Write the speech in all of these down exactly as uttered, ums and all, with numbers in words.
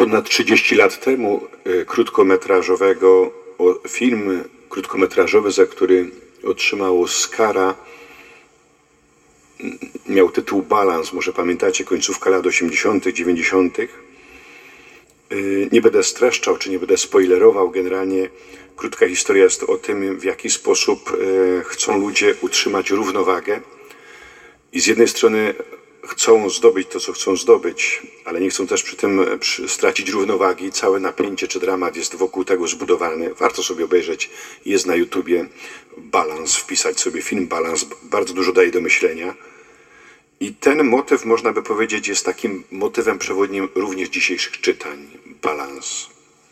Ponad trzydzieści lat temu krótkometrażowego, film krótkometrażowy, za który otrzymał Oscara, miał tytuł Balans, może pamiętacie, końcówka lat osiemdziesiątych, dziewięćdziesiątych. Nie będę streszczał, czy nie będę spoilerował. Generalnie krótka historia jest o tym, w jaki sposób chcą ludzie utrzymać równowagę i z jednej strony chcą zdobyć to, co chcą zdobyć, ale nie chcą też przy tym stracić równowagi. Całe napięcie czy dramat jest wokół tego zbudowany. Warto sobie obejrzeć. Jest na YouTubie Balans, wpisać sobie film Balans. Bardzo dużo daje do myślenia. I ten motyw, można by powiedzieć, jest takim motywem przewodnim również dzisiejszych czytań. Balans.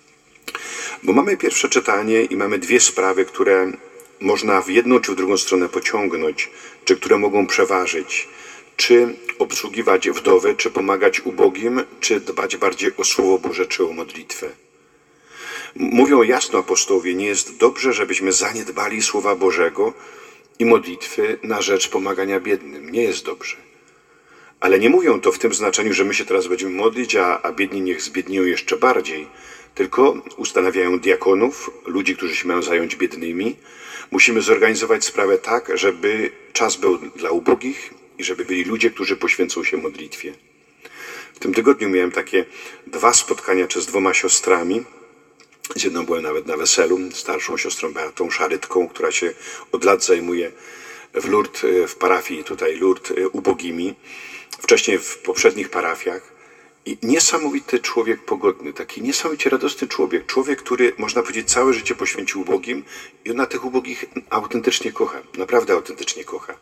Bo mamy pierwsze czytanie i mamy dwie sprawy, które można w jedną czy w drugą stronę pociągnąć, czy które mogą przeważyć. Czy obsługiwać wdowy, czy pomagać ubogim, czy dbać bardziej o Słowo Boże, czy o modlitwę. Mówią jasno apostołowie, nie jest dobrze, żebyśmy zaniedbali Słowa Bożego i modlitwy na rzecz pomagania biednym. Nie jest dobrze. Ale nie mówią to w tym znaczeniu, że my się teraz będziemy modlić, a, a biedni niech zbiednieją jeszcze bardziej. Tylko ustanawiają diakonów, ludzi, którzy się mają zająć biednymi. Musimy zorganizować sprawę tak, żeby czas był dla ubogich i żeby byli ludzie, którzy poświęcą się modlitwie. W tym tygodniu miałem takie dwa spotkania czy z dwoma siostrami. Z jedną byłem nawet na weselu, starszą siostrą Beatą Szarytką, która się od lat zajmuje w Lourdes, w parafii tutaj Lourdes, ubogimi. Wcześniej w poprzednich parafiach. I niesamowity człowiek pogodny, taki niesamowicie radosny człowiek. Człowiek, który, można powiedzieć, całe życie poświęcił ubogim i ona tych ubogich autentycznie kocha. Naprawdę autentycznie kocha.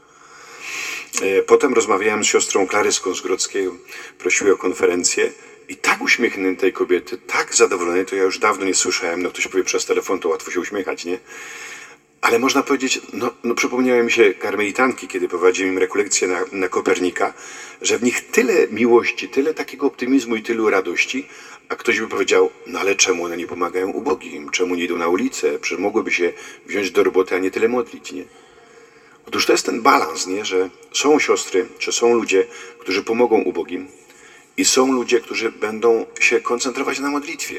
Potem rozmawiałem z siostrą Klaryską z Grodzkiego, prosiły o konferencję i tak uśmiechniętej kobiety, tak zadowolonej, to ja już dawno nie słyszałem. No ktoś powie przez telefon, to łatwo się uśmiechać, nie? Ale można powiedzieć, no, no przypomniały mi się karmelitanki, kiedy prowadziłem im rekolekcję na, na Kopernika, że w nich tyle miłości, tyle takiego optymizmu i tylu radości, a ktoś by powiedział, no ale czemu one nie pomagają ubogim? Czemu nie idą na ulicę? Przecież mogłyby się wziąć do roboty, a nie tyle modlić, nie? Otóż to jest ten balans, nie? Że są siostry, czy są ludzie, którzy pomogą ubogim i są ludzie, którzy będą się koncentrować na modlitwie.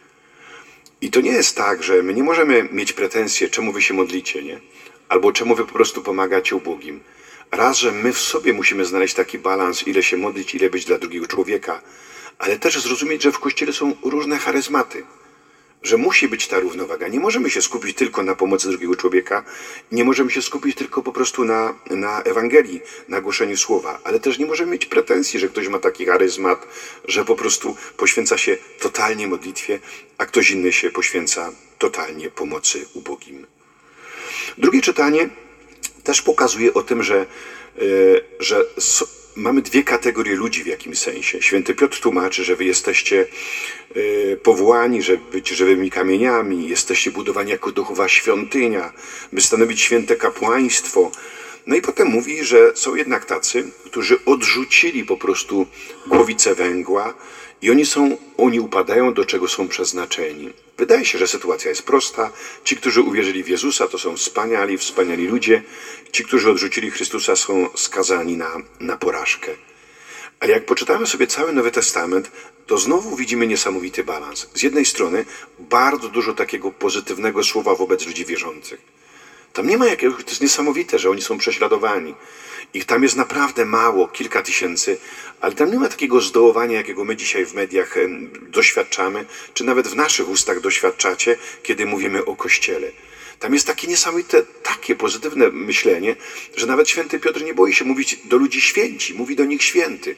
I to nie jest tak, że my nie możemy mieć pretensje, czemu wy się modlicie, nie? Albo czemu wy po prostu pomagacie ubogim. Raz, że my w sobie musimy znaleźć taki balans, ile się modlić, ile być dla drugiego człowieka, ale też zrozumieć, że w Kościele są różne charyzmaty, że musi być ta równowaga. Nie możemy się skupić tylko na pomocy drugiego człowieka, nie możemy się skupić tylko po prostu na, na Ewangelii, na głoszeniu słowa, ale też nie możemy mieć pretensji, że ktoś ma taki charyzmat, że po prostu poświęca się totalnie modlitwie, a ktoś inny się poświęca totalnie pomocy ubogim. Drugie czytanie też pokazuje o tym, że, yy, że so, mamy dwie kategorie ludzi w jakimś sensie. Święty Piotr tłumaczy, że wy jesteście y, powołani, żeby być żywymi kamieniami, jesteście budowani jako duchowa świątynia, by stanowić święte kapłaństwo. No i potem mówi, że są jednak tacy, którzy odrzucili po prostu głowicę węgła i oni są, oni upadają, do czego są przeznaczeni. Wydaje się, że sytuacja jest prosta. Ci, którzy uwierzyli w Jezusa, to są wspaniali, wspaniali ludzie. Ci, którzy odrzucili Chrystusa, są skazani na, na porażkę. Ale jak poczytamy sobie cały Nowy Testament, to znowu widzimy niesamowity balans. Z jednej strony bardzo dużo takiego pozytywnego słowa wobec ludzi wierzących. Tam nie ma jakiegoś, to jest niesamowite, że oni są prześladowani. Ich tam jest naprawdę mało, kilka tysięcy, ale tam nie ma takiego zdołowania, jakiego my dzisiaj w mediach doświadczamy, czy nawet w naszych ustach doświadczacie, kiedy mówimy o Kościele. Tam jest takie niesamowite, takie pozytywne myślenie, że nawet święty Piotr nie boi się mówić do ludzi święci, mówi do nich święty.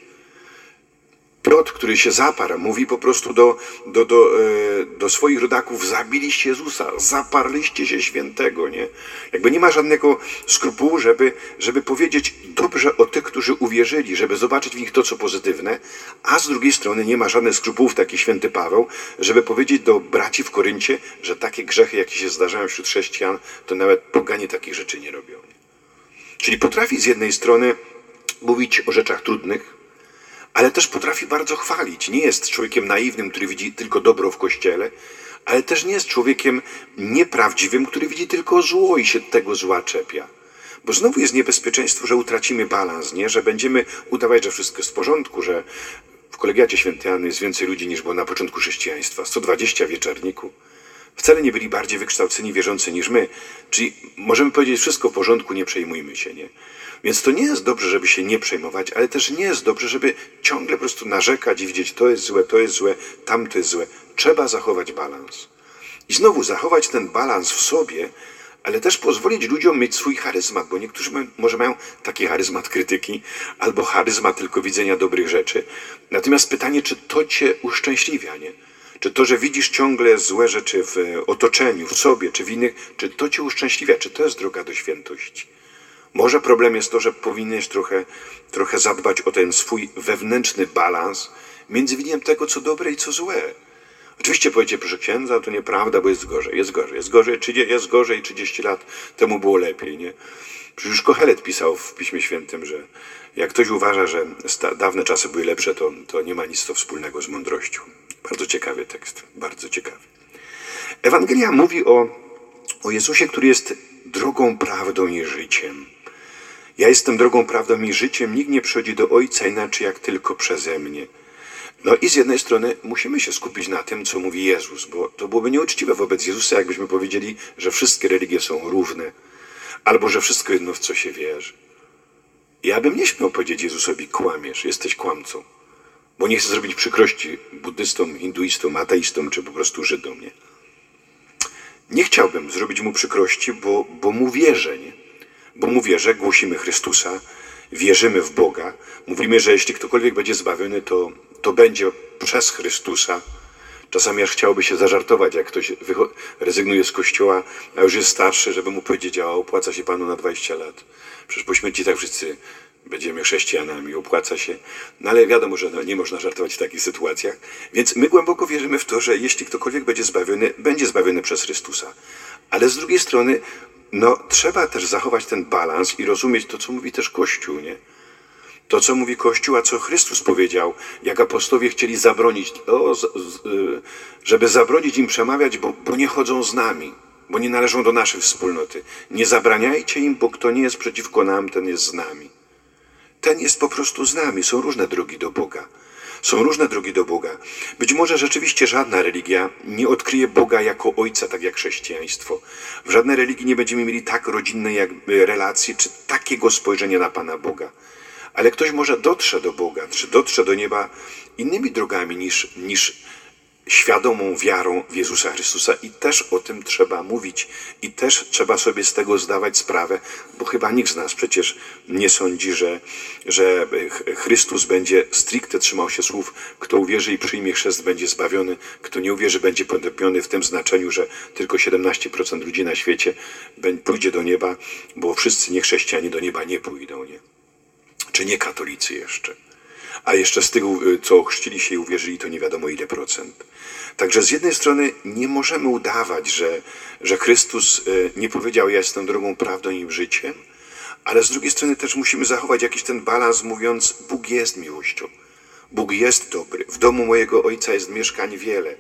Piotr, który się zaparł, mówi po prostu do, do, do, do swoich rodaków, zabiliście Jezusa, zaparliście się świętego, nie? Jakby nie ma żadnego skrupułu, żeby, żeby powiedzieć dobrze o tych, którzy uwierzyli, żeby zobaczyć w nich to, co pozytywne, a z drugiej strony nie ma żadnych skrupułów, taki święty Paweł, żeby powiedzieć do braci w Koryncie, że takie grzechy, jakie się zdarzają wśród chrześcijan, to nawet poganie takich rzeczy nie robią. Czyli potrafi z jednej strony mówić o rzeczach trudnych, ale też potrafi bardzo chwalić. Nie jest człowiekiem naiwnym, który widzi tylko dobro w Kościele, ale też nie jest człowiekiem nieprawdziwym, który widzi tylko zło i się tego zła czepia. Bo znowu jest niebezpieczeństwo, że utracimy balans, nie? Że będziemy udawać, że wszystko jest w porządku, że W kolegiacie świętej Anny jest więcej ludzi niż było na początku chrześcijaństwa. sto dwadzieścia w wieczorniku. Wcale nie byli bardziej wykształceni, wierzący niż my. Czyli możemy powiedzieć, wszystko w porządku, nie przejmujmy się, nie? Więc to nie jest dobrze, żeby się nie przejmować, ale też nie jest dobrze, żeby ciągle po prostu narzekać i widzieć, to jest złe, to jest złe, tamto jest złe. Trzeba zachować balans. I znowu zachować ten balans w sobie, ale też pozwolić ludziom mieć swój charyzmat, bo niektórzy mają, może mają taki charyzmat krytyki albo charyzmat tylko widzenia dobrych rzeczy. Natomiast pytanie, czy to cię uszczęśliwia, nie? Czy to, że widzisz ciągle złe rzeczy w otoczeniu, w sobie czy w innych, czy to cię uszczęśliwia, czy to jest droga do świętości? Może problem jest to, że powinieneś trochę, trochę zadbać o ten swój wewnętrzny balans między widzeniem tego, co dobre i co złe. Oczywiście powiecie, proszę księdza, to nieprawda, bo jest gorzej, jest gorzej, jest gorzej, jest gorzej, trzydzieści lat temu było lepiej, nie? Przecież już Kohelet pisał w Piśmie Świętym, że jak ktoś uważa, że dawne czasy były lepsze, to, to nie ma nic to wspólnego z mądrością. Bardzo ciekawy tekst, bardzo ciekawy. Ewangelia mówi o, o Jezusie, który jest drogą, prawdą i życiem. Ja jestem drogą, prawdą i życiem, nikt nie przychodzi do Ojca inaczej jak tylko przeze mnie. No i z jednej strony musimy się skupić na tym, co mówi Jezus, bo to byłoby nieuczciwe wobec Jezusa, jakbyśmy powiedzieli, że wszystkie religie są równe, albo że wszystko jedno, w co się wierzy. Ja bym nie śmiał powiedzieć Jezusowi, kłamiesz, jesteś kłamcą, bo nie chcę zrobić przykrości buddystom, hinduistom, ateistom, czy po prostu Żydom, nie? Nie chciałbym zrobić mu przykrości, bo, bo mu wierzę, nie? Bo mu wierzę, głosimy Chrystusa, wierzymy w Boga, mówimy, że jeśli ktokolwiek będzie zbawiony, to, to będzie przez Chrystusa. Czasami aż chciałoby się zażartować, jak ktoś rezygnuje z kościoła, a już jest starszy, żeby mu powiedzieć, a opłaca się Panu na dwadzieścia lat. Przecież po śmierci tak wszyscy będziemy chrześcijanami, opłaca się. No ale wiadomo, że no, nie można żartować w takich sytuacjach. Więc my głęboko wierzymy w to, że jeśli ktokolwiek będzie zbawiony, będzie zbawiony przez Chrystusa. Ale z drugiej strony, no trzeba też zachować ten balans i rozumieć to, co mówi też Kościół, nie? To, co mówi Kościół, a co Chrystus powiedział, jak apostowie chcieli zabronić, o, z, z, żeby zabronić im przemawiać, bo, bo nie chodzą z nami, bo nie należą do naszej wspólnoty. Nie zabraniajcie im, bo kto nie jest przeciwko nam, ten jest z nami. Ten jest po prostu z nami. Są różne drogi do Boga. Są różne drogi do Boga. Być może rzeczywiście żadna religia nie odkryje Boga jako Ojca, tak jak chrześcijaństwo. W żadnej religii nie będziemy mieli tak rodzinnej jakby relacji, czy takiego spojrzenia na Pana Boga. Ale ktoś może dotrze do Boga, czy dotrze do nieba innymi drogami niż, niż świadomą wiarą w Jezusa Chrystusa i też o tym trzeba mówić i też trzeba sobie z tego zdawać sprawę, bo chyba nikt z nas przecież nie sądzi, że, że Chrystus będzie stricte trzymał się słów, kto uwierzy i przyjmie chrzest, będzie zbawiony, kto nie uwierzy, będzie potępiony w tym znaczeniu, że tylko siedemnaście procent ludzi na świecie pójdzie do nieba, bo wszyscy niechrześcijanie do nieba nie pójdą, nie? Czy nie katolicy jeszcze. A jeszcze z tych, co ochrzcili się i uwierzyli, to nie wiadomo ile procent. Także z jednej strony nie możemy udawać, że, że Chrystus nie powiedział, ja jestem drogą, prawdą i życiem, ale z drugiej strony też musimy zachować jakiś ten balans, mówiąc, Bóg jest miłością. Bóg jest dobry. W domu mojego Ojca jest mieszkań wiele.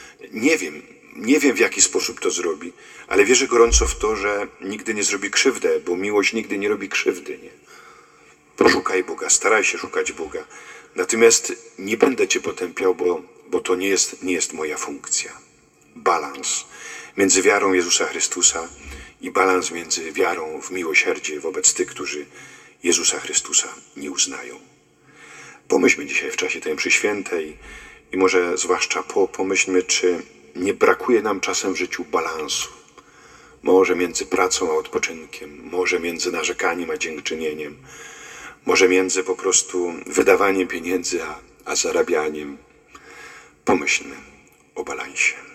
Nie wiem, nie wiem w jaki sposób to zrobi, ale wierzę gorąco w to, że nigdy nie zrobi krzywdę, bo miłość nigdy nie robi krzywdy, nie? Poszukaj Boga, staraj się szukać Boga. Natomiast nie będę Cię potępiał, bo, bo to nie jest, nie jest moja funkcja. Balans między wiarą Jezusa Chrystusa i balans między wiarą w miłosierdzie wobec tych, którzy Jezusa Chrystusa nie uznają. Pomyślmy dzisiaj w czasie tej mszy świętej i może zwłaszcza po, pomyślmy, czy nie brakuje nam czasem w życiu balansu. Może między pracą a odpoczynkiem, może między narzekaniem a dziękczynieniem, może między po prostu wydawaniem pieniędzy a, a zarabianiem. Pomyślmy o balansie.